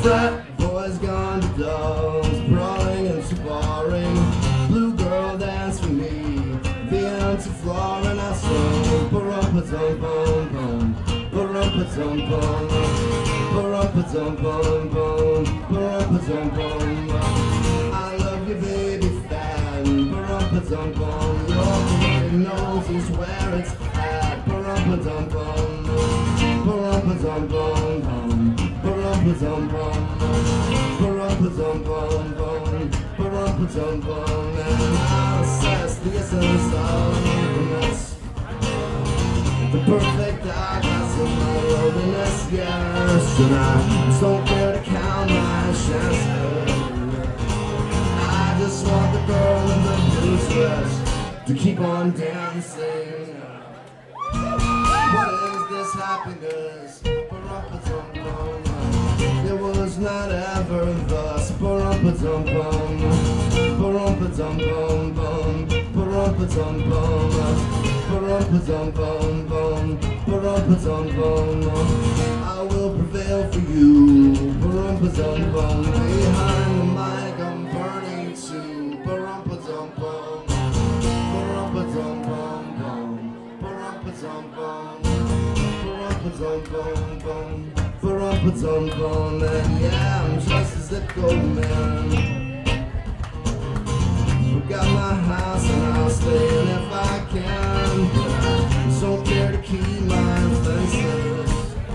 Frat boys gone to dogs, brawling and sparring. Blue girl dance with me, the empty floor, and I sing. Ba-rum-pa-dum-bum-bum, ba-rum-pa-dum-bum, ba-rum-pa-dum-bum-bum, ba-rum-pa-dum-bum. I love you, baby fan. Ba-rum-pa-dum-bum, your pretty nose is where it's at. Ba-rum-pa-dum-bum, ba-rum-pa-dum-bum-bum, ba-rum-pa-dum-bum, ba-rum-pa-dum-bum-bum, ba-rum-pa-dum-bum. And I'll assess the essence of the mess, the perfect eyeglass of my loneliness, yes. And I don't care to count my chances. I just want the girl in the blue dress to keep on dancing. What is this happiness? Ba-rum-pa-dum-bum. It was not ever thus. Ba-rum-pa-dum-bum, ba-rum-pa-dum-bum-bum, ba-rum-pa-dum-bum, ba-rum-pa-dum-bum-bum, ba-rum-pa-dum-bum. I will prevail for you. Ba-rum-pa-dum-bum. Behind the mic I'm burning too. Ba-rum-pa-dum-bum, ba-rum-pa-dum-bum-bum, ba-rum-pa-dum-bum, ba-rum-pa-dum-bum-bum, ba-rum-pa-dum-bum. And yeah, I'm just a zip code man. Got my house and I'll stay in if I can, but I don't care to keep my fences.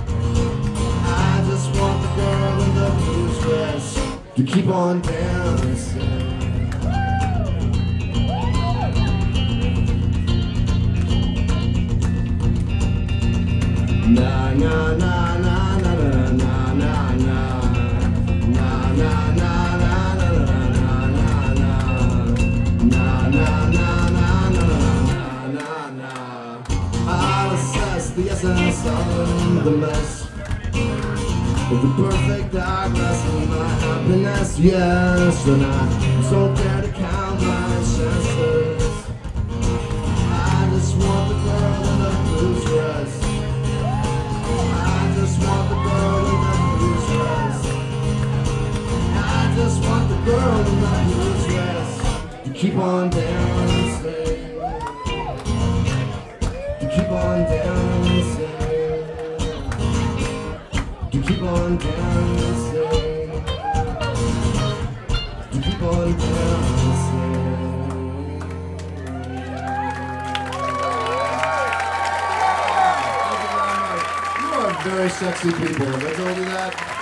I just want the girl in the blue dress to keep on dancing. Na na na na na na na na na na na na. I'll assess the essence of the mess, with the perfect eyeglass of my happiness, yes. And I don't dare to count my chances. I just want the girl in the blue dress. I just want the girl in the blue dress. I just want the girl in the blue dress to keep on dancing, to keep on dancing, to keep on dancing, to keep on dancing. You are very sexy people. Have I told you that?